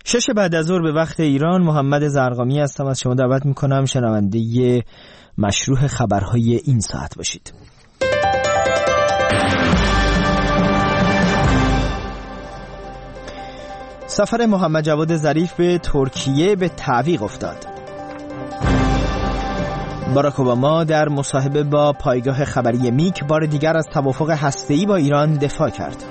6 بعد از ظهر به وقت ایران. محمد زرقامی هستم. از شما دعوت میکنم شنونده مشروح خبرهای این ساعت باشید. سفر محمد جواد ظریف به ترکیه به تعویق افتاد. باراک اوباما در مصاحبه با پایگاه خبری میک بار دیگر از توافق هسته‌ای با ایران دفاع کرد.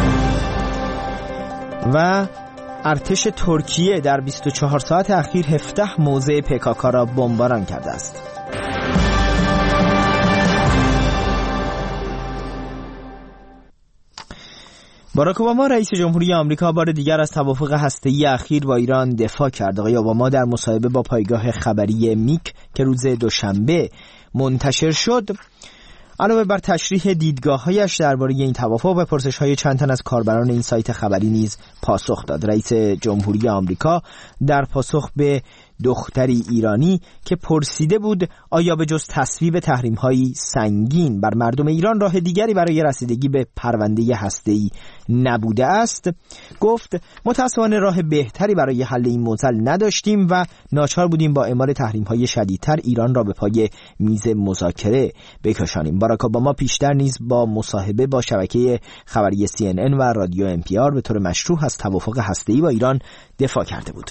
و ارتش ترکیه در 24 ساعت اخیر 17 موضع PKK را بمباران کرده است. باراک اوباما رئیس جمهوری آمریکا بار دیگر از توافق هسته‌ای اخیر با ایران دفاع کرد. آقای اوباما در مصاحبه با پایگاه خبری میک که روز دوشنبه منتشر شد، علاوه بر تشریح دیدگاه‌هایش درباره این توافق به پرسش‌های چند تن از کاربران این سایت خبری نیز پاسخ داد. رئیس جمهوری آمریکا در پاسخ به دختری ایرانی که پرسیده بود آیا به جز تصویب تحریم‌های سنگین بر مردم ایران راه دیگری برای رسیدگی به پرونده هسته‌ای نبوده است، گفت متأسفانه راه بهتری برای حل این معضل نداشتیم و ناچار بودیم با اعمال تحریم‌های شدیدتر ایران را به پای میز مذاکره بکشانیم. باراک اوباما پیشتر نیز با مصاحبه با شبکه خبری CNN و رادیو NPR به طور مشروح از توافق هسته‌ای با ایران دفاع کرده بود.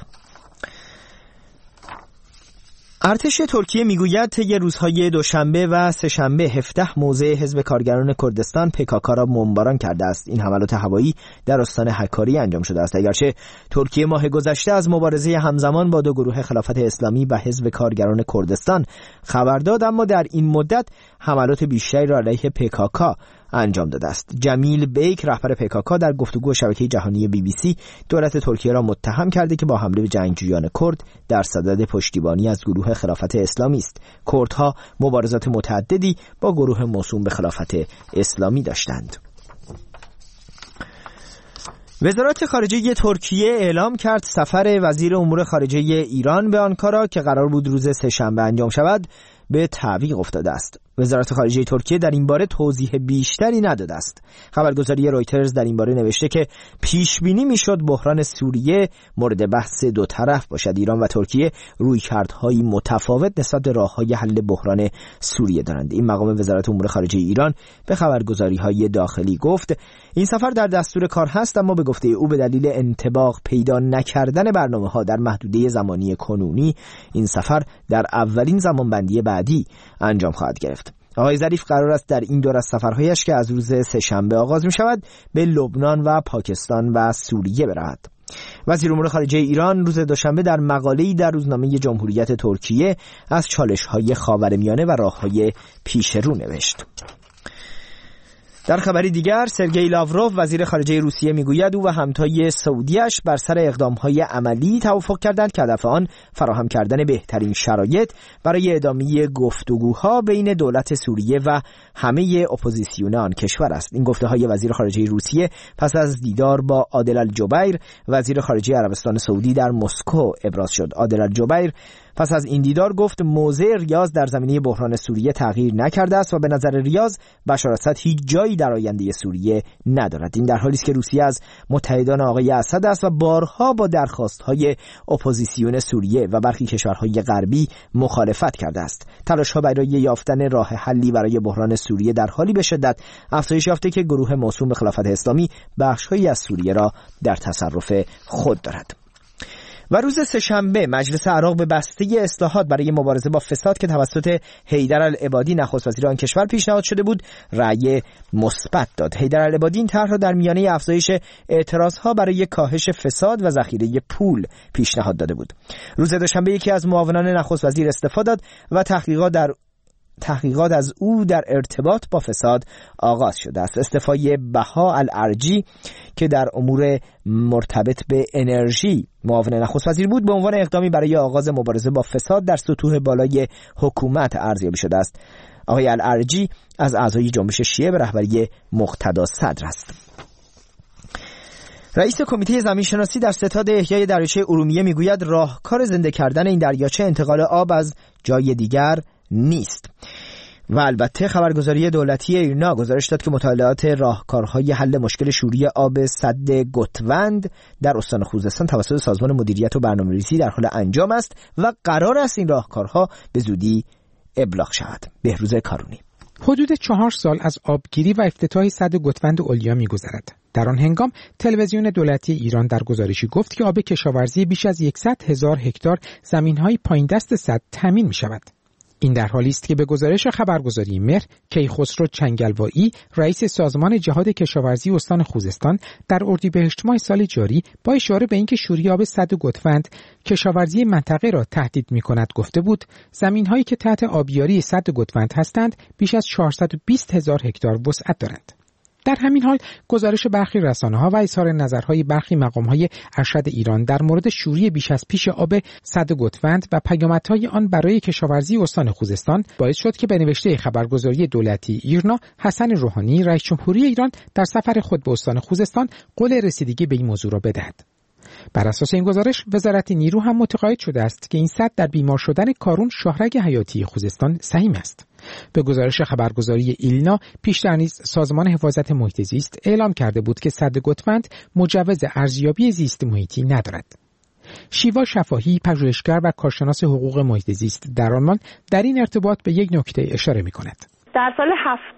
ارتش ترکیه میگوید طی روزهای دوشنبه و سه‌شنبه 17 موضع حزب کارگران کردستان PKK را بمباران کرده است. این حملات هوایی در استان حکاری انجام شده است. اگرچه ترکیه ماه گذشته از مبارزه همزمان با دو گروه خلافت اسلامی و حزب کارگران کردستان خبر داد، اما در این مدت حملات بیشتری را علیه PKK انجام داده است. جمیل بیک رهبر PKK در گفتگو شبکه جهانی BBC دولت ترکیه را متهم کرده که با حمله به جنگجویان کرد در صدد پشتیبانی از گروه خلافت اسلامی است. کردها مبارزات متعددی با گروه موسوم به خلافت اسلامی داشتند. وزارت خارجه ترکیه اعلام کرد سفر وزیر امور خارجه ایران به آنکارا که قرار بود روز سه‌شنبه انجام شود به تعویق افتاده است. وزارت خارجه ترکیه در این باره توضیح بیشتری نداده است. خبرگزاری رویترز در این باره نوشته که پیش بینی میشد بحران سوریه مورد بحث دو طرف باشد. ایران و ترکیه رویکردهای متفاوت نسبت به راههای حل بحران سوریه دارند. این مقام وزارت امور خارجه ایران به خبرگزاری‌های داخلی گفت این سفر در دستور کار هست، اما به گفته او به دلیل انطباق پیدا نکردن برنامه‌ها در محدوده زمانی کنونی این سفر در اولین زمانبندی بعدی انجام خواهد گرفت. آقای ظریف قرار است در این دور از سفرهایش که از روز سه‌شنبه آغاز می شود به لبنان و پاکستان و سوریه برود. وزیر امور خارجه ایران روز دوشنبه در مقاله‌ای در روزنامه جمهوریت ترکیه از چالش‌های خاورمیانه و راه‌های پیشرو نوشت. در خبری دیگر سرگئی لاوروف وزیر خارجه روسیه میگوید او و همتای سعودیش بر سر اقدام‌های عملی توافق کردند که هدف آن فراهم کردن بهترین شرایط برای ادامه گفتگوها بین دولت سوریه و همه اپوزیسیون آن کشور است. این گفته‌های وزیر خارجه روسیه پس از دیدار با عادل الجبیر وزیر خارجه عربستان سعودی در مسکو ابراز شد. عادل الجبیر پس از این دیدار گفت موضع ریاض در زمینه بحران سوریه تغییر نکرده است و به نظر ریاض بشار اسد هیچ جایی در آینده سوریه ندارد. این در حالی است که روسیه از متحدان آقای اسد است و بارها با درخواست‌های اپوزیسیون سوریه و برخی کشورهای غربی مخالفت کرده است. تلاش‌ها برای یافتن راه حلی برای بحران سوریه در حالی به شدت افزایش یافته که گروه موسوم به خلافت اسلامی بخش‌هایی از سوریه را در تصرف خود دارد. و روز سه‌شنبه مجلس عراق به بسته اصلاحات برای مبارزه با فساد که توسط حیدر العبادی نخست وزیر آن کشور پیشنهاد شده بود رأی مثبت داد. حیدر العبادی این طرح را در میانه افزایش اعتراضها برای کاهش فساد و ذخیره پول پیشنهاد داده بود. روز دوشنبه یکی از معاونان نخست وزیر استعفا داد و تحقیقات از او در ارتباط با فساد آغاز شده است. استعفای بها الارجی که در امور مرتبط به انرژی معاون نخست وزیر بود به عنوان اقدامی برای آغاز مبارزه با فساد در سطوح بالای حکومت ارزیابی شده است. آقای الارجی از اعضای جنبش شیعه به رهبری مقتدا صدر است. رئیس کمیته زمین‌شناسی در ستاد احیای دریاچه ارومیه میگوید راهکار زنده کردن این دریاچه انتقال آب از جای دیگر نیست. و البته خبرگزاری دولتی ایرنا گزارش داد که مطالعات راهکارهای حل مشکل شوری آب سد گوتوند در استان خوزستان توسط سازمان مدیریت و برنامه‌ریزی در حال انجام است و قرار است این راهکارها به زودی ابلاغ شود. بهروز کارونی. حدود 4 سال از آبگیری و افتتاح سد گوتوند اولیا می‌گذرد. در آن هنگام تلویزیون دولتی ایران در گزارشی گفت که آب کشاورزی بیش از 100,000 هکتار زمین‌های پایین دست سد تامین می‌شود. این در حالی است که به گزارش خبرگزاری مهر، کیخسرو چنگلوایی، رئیس سازمان جهاد کشاورزی استان خوزستان، در اردیبهشت ماه سال جاری با اشاره به اینکه شوری آب سد گوتوند کشاورزی منطقه را تهدید می‌کند گفته بود زمین‌هایی که تحت آبیاری سد گوتوند هستند بیش از 420,000 هکتار وسعت دارند. در همین حال گزارش برخی رسانه‌ها و اظهار نظرهای برخی مقام‌های ارشد ایران در مورد شوری بیش از پیش آب سد گوتوند و پیامدهای آن برای کشاورزی استان خوزستان باعث شد که به نوشته خبرگزاری دولتی ایرنا حسن روحانی رئیس جمهوری ایران در سفر خود به استان خوزستان قول رسیدگی به این موضوع را بدهد. بر اساس این گزارش وزارت نیرو هم متقاعد شده است که این سد در بیمار شدن کارون شاهرگ حیاتی خوزستان سهیم است. به گزارش خبرگزاری ایلنا پیشتر نیز سازمان حفاظت محیط زیست اعلام کرده بود که سد گوتوند مجوز ارزیابی زیست محیطی ندارد. شیوا شفاهی پژوهشگر و کارشناس حقوق محیط زیست در آلمان در این ارتباط به یک نکته اشاره می‌کند. در سال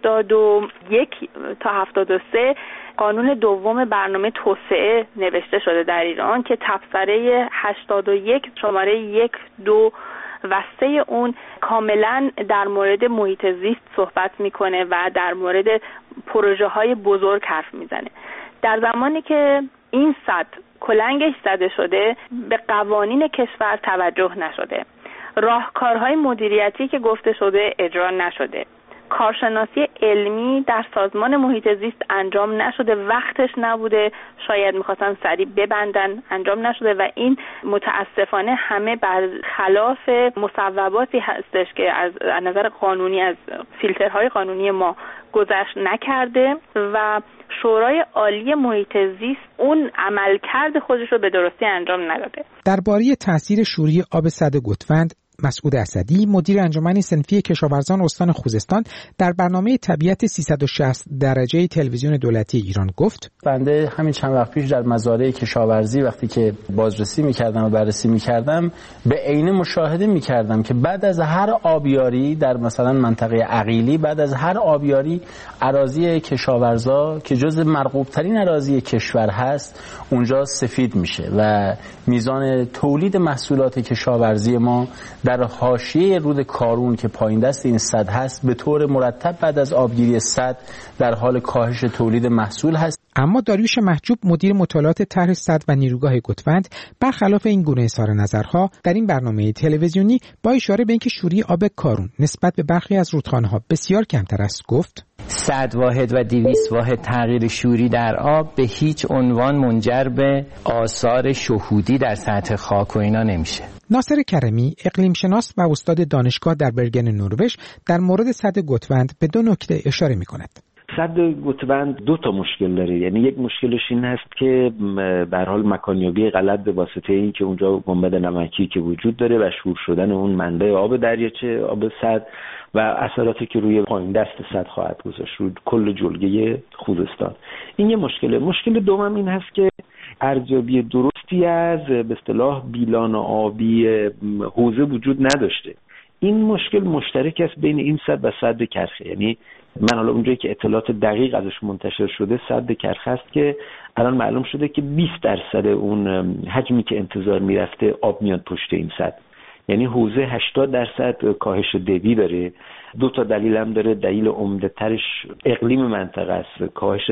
71 تا 73 قانون دوم برنامه توسعه نوشته شده در ایران که تبصره 81 شماره 1 2 و 3 اون کاملا در مورد محیط زیست صحبت میکنه و در مورد پروژه های بزرگ حرف میزنه. در زمانی که این سد کلنگش زده شده به قوانین کشور توجه نشده، راهکارهای مدیریتی که گفته شده اجرا نشده، کارشناسی علمی در سازمان محیط زیست انجام نشده، وقتش نبوده، شاید میخواستن سریع ببندن، انجام نشده و این متاسفانه همه بر خلاف مصوباتی هستش که از نظر قانونی از فیلترهای قانونی ما گذشت نکرده و شورای عالی محیط زیست اون عملکرد خودش رو به درستی انجام نداده. درباره تاثیر شوری آب سد گوتوند مسعود اسدی مدیر انجمن صنفی کشاورزان استان خوزستان در برنامه طبیعت 360 درجه تلویزیون دولتی ایران گفت: بنده همین چند وقت پیش در مزارع کشاورزی وقتی که بازرسی می‌کردم و بررسی می‌کردم به عینه مشاهده می‌کردم که بعد از هر آبیاری در مثلا منطقه عقیلی، بعد از هر آبیاری اراضی کشاورزا که جز مرغوب‌ترین اراضی کشور هست اونجا سفید میشه و میزان تولید محصولات کشاورزی ما در حاشیه رود کارون که پایین دست این سد هست به طور مرتب بعد از آبگیری سد در حال کاهش تولید محصول هست. اما داریوش محجوب مدیر مطالعات طرح سد و نیروگاه گوتوند برخلاف این گونه اظهار نظرها در این برنامه تلویزیونی با اشاره به اینکه شوری آب کارون نسبت به برخی از رودخانه‌ها بسیار کمتر است گفت: 100 واحد و 200 واحد تغییر شوری در آب به هیچ عنوان منجر به آثار شهودی در سطح خاک و اینا نمیشه. ناصر کرمی اقلیم شناس و استاد دانشگاه در برگن نروژ در مورد سد گوتوند به 2 نکته اشاره می‌کند. سد گوتوند 2 تا مشکل داره. یعنی یک مشکلش این هست که به هر حال مکانیابی غلط به واسطه این که اونجا گنبد نمکی که وجود داره و شور شدن اون منبع آب دریاچه آب سد و اثراتی که روی پایین دست سد خواهد گذاشت روی کل جلگه خوزستان. این یه مشکله. مشکل دوم این هست که ارزیابی درستی از به اصطلاح بیلان آبی حوزه وجود نداشته. این مشکل مشترک است بین این سد و سد کرخه. یعنی من حالا اونجایی که اطلاعات دقیق ازش منتشر شده سد کرخه است که الان معلوم شده که 20% اون حجمی که انتظار میرفته آب میاد پشت این سد. یعنی حوزه 80% کاهش دبی داره. 2 تا دلیل هم داره. دلیل عمده ترش اقلیم منطقه است، کاهش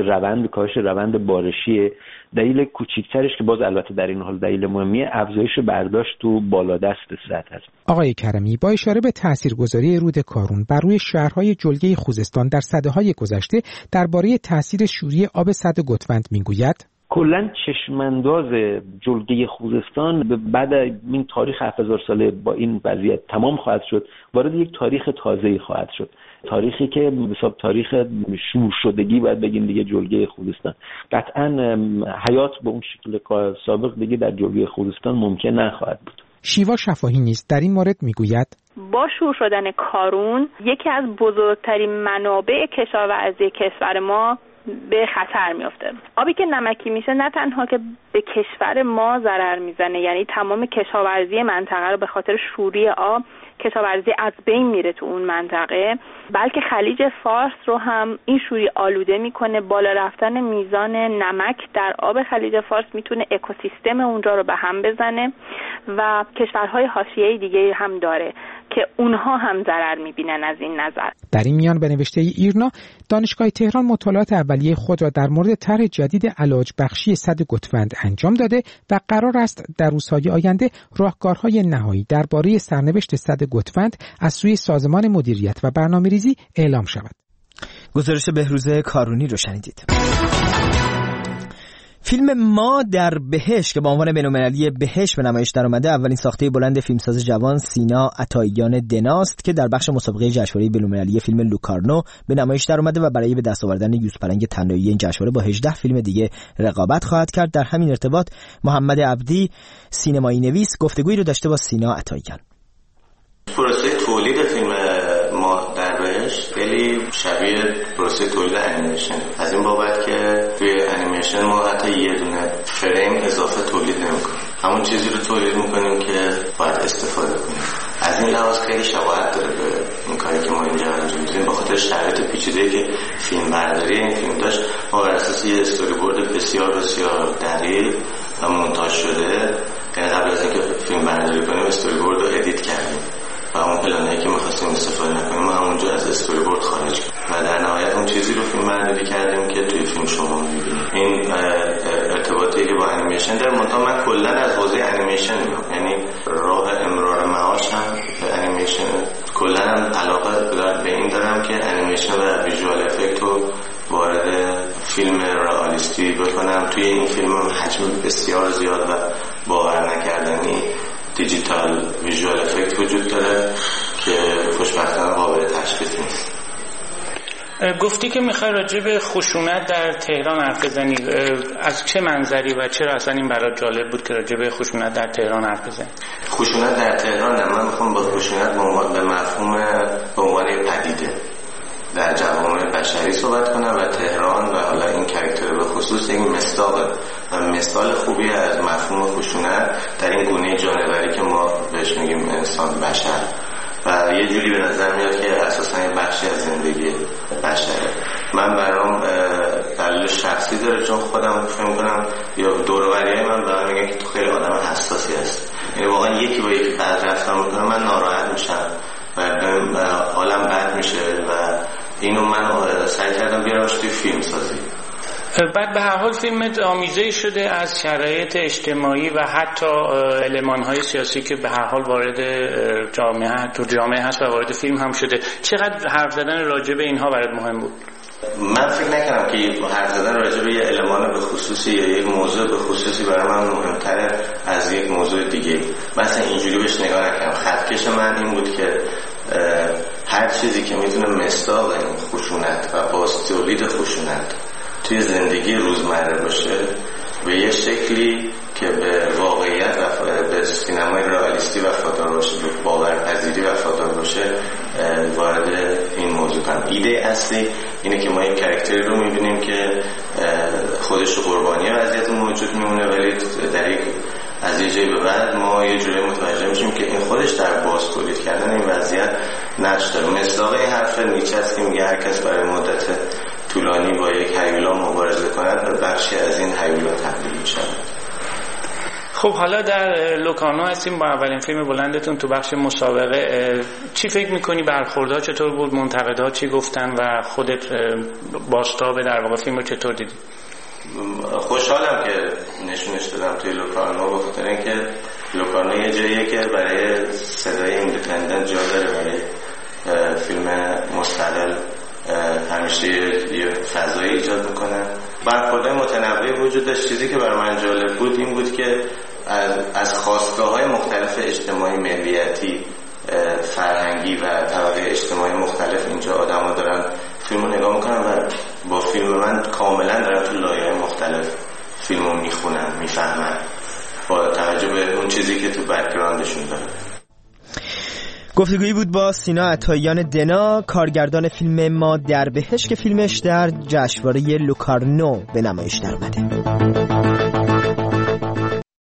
روند بارشیه. دلیل کوچیکترش که باز البته در این حال دلیل مهمیه افزایش برداشت تو بالادست سد هست. آقای کرمی با اشاره به تاثیرگذاری رود کارون بر روی شهرهای جلگه خوزستان در سده‌های گذشته درباره تاثیر شوری آب سد گوتوند میگوید: کلاً چشمانداز جلگه خوزستان بعد این تاریخ 7000 ساله با این وضعیت تمام خواهد شد، وارد یک تاریخ تازه‌ای خواهد شد. تاریخی که به حساب تاریخ شور شدگی باید بگیم دیگه جلگه خوزستان. قطعاً حیات به اون شکل سابق دیگه در جلگه خوزستان ممکن نخواهد بود. شیوا شفاهی نیز در این مورد میگوید: با شور شدن کارون یکی از بزرگترین منابع کشاورزی کشور ما به خطر میفته. آبی که نمکی میشه نه تنها که به کشور ما ضرر میزنه، یعنی تمام کشاورزی منطقه رو به خاطر شوری آب کشاورزی از بین میره تو اون منطقه، بلکه خلیج فارس رو هم این شوری آلوده میکنه. بالا رفتن میزان نمک در آب خلیج فارس میتونه اکوسیستم اونجا رو به هم بزنه و کشورهای حاشیه‌ای دیگه هم داره که اونها هم ضرر میبینن از این نظر. در این میان به نوشته ایرنا، دانشگاه تهران مطالعات اولیه خود را در مورد طرح جدید علاج بخشی سد گوسفند انجام داده و قرار است در روزهای آینده راهکارهای نهایی درباره سرنوشت سد گوسفند از سوی سازمان مدیریت و برنامه‌ریزی اعلام شود. گزارش بهروز کارونی رو شنیدید. فیلم ما در بهشت که با عنوان بین‌المللی بهشت به نمایش درآمده، اولین ساخته بلند فیلمساز جوان سینا عطاییان دناست که در بخش مسابقه جشنواره بین‌المللی فیلم لوکارنو به نمایش درآمده و برای به دست آوردن یوزپلنگ طلایی این جشنواره با 18 فیلم دیگه رقابت خواهد کرد. در همین ارتباط محمد عبدی سینمایی نویس گفتگویی رو داشته با سینا عطاییان. پروسه تولید فیلم ما در بهشت خیلی شبیه پروسه تولید انیمیشن، از این بابت که توی انیمیشن ما حتی یه دونه فریم اضافه تولید نمی‌کنیم، همون چیزی رو تولید می‌کنیم که باید استفاده کنیم. از این لحاظ خیلی شباهت داره به این کاری که ما اینجا انجام می‌دیم. به خاطر شرایط پیچیده‌ای که فیلم برداری این فیلم داشت، ما بر اساس یه استوری بورد بسیار بسیار دقیق و مونتاژ شده قبل از اینکه فیلم برداری کنیم استوری بورد رو ادیت کردیم و اون پلانایی که می‌خواستیم استفاده نکنیم ما همونجا از استوری بورد خارج کردیم و در نهایت اون چیزی رو فیلم برداری کردیم که توی فیلم شما می‌بینید. این ارتباطی که با انیمیشن داره. من کلا از حوزه انیمیشن میام، یعنی راه امرار معاش هم به انیمیشن، کلا هم علاقه به این دارم که انیمیشن و ویژوال افکت رو وارد فیلم رئالیستی بکنم. توی این فیلم هم حجم بسیار زیاد و باور نکردنی دیجیتال ویژوال افکت وجود داره که خوشبختانه قابل تشخیص نیست. گفتی که میخوای راجع به خشونت در تهران حرف بزنی، از چه منظری و چرا اصلا این برات جالب بود که راجع به خشونت در تهران حرف بزنی؟ خشونت در تهران من میخوام با خشونت به مفهوم به عنوان پدیده در جوامع بشری صحبت کنم و تهران و حالا این کاراکتر به خصوص این مثال خوبی از مفهوم خشونت در این گونه جانوری که ما بهش میگیم انسان بشر و یه جوری به نظر میاد که اساساً یه بخشی از زندگی بشره. من برام دلیل شخصی داره چون خودم فکر می‌کنم یا دور و بریای من برام میگن که تو خیلی آدم حساسی هست، یعنی واقعا یکی با یکی بد رفتار میکنه من ناراحت میشم و حالم بد میشه و اینو من سعی کردم بیارمش توی فیلم سازی. بعد به هر حال فیلمت آمیزه شده از شرایط اجتماعی و حتی المان‌های سیاسی که به هر حال وارد جامعه هست و وارد فیلم هم شده. چقدر حرف زدن راجع به اینها برات مهم بود؟ من فکر نکنم که حرف زدن راجع به یه المان به خصوصی یا یک موضوع به خصوصی برای من مهمتره از یک موضوع دیگه. مثلا اینجوری بهش نگاه نکنم. خطکش من این بود که هر چیزی که میتونه مصداق این خشونت و باز تولید خشونت توی زندگی روزمره باشه به یه شکلی که به واقعیت و به سینمای رئالیستی وفادار باشه، به باورپذیری وفادار باشه وارد این موضوع کنم. ایده اصلی اینه که ما یک کاراکتری رو میبینیم که خودش قربانی وضعیت موجود میمونه ولی در یک از یه جایی به بعد ما یه جوری متوجه میشیم که این خودش در باز تولید کردن این وضعیت نقش داره. مصداق این حرف نیچه است که میگه هر کس برای مدت طولانی با یک هیولا مبارزه کند به بخشی از این هیولا تبدیل میشه. خب حالا در لوکارنو هستیم با اولین فیلم بلندتون تو بخش مسابقه. چی فکر میکنی برخوردها چطور بود، منتقدها چی گفتن و خودت بازتاب در واقع فیلم رو چطور دیدی؟ خوشحالم که نشونش دادم توی لوکارنو به خاطر اینکه لوکارنو یه جاییه که برای صدای ایندیپندنت جا داره، برای فیلم مستقل همیشه یه فضایی ایجاد میکنن. برخوردهای متنوعی وجود داشت. چیزی که برای من جالب بود این بود که از خواستگاه‌های مختلف اجتماعی، ملیتی، فرهنگی و طبقه اجتماعی مختلف اینجا آدم‌ها دارن فیلمو نگاه میکنن و با فیلم من کاملا دارن تو لایه‌های مختلف فیلمو میخونن، میفهمن با توجه به اون چیزی که تو بک‌گراندشون داره. گفتگویی بود با سینا عطاییان دنا، کارگردان فیلم ما در بهشت که فیلمش در جشنواره لوکارنو به نمایش در اومده.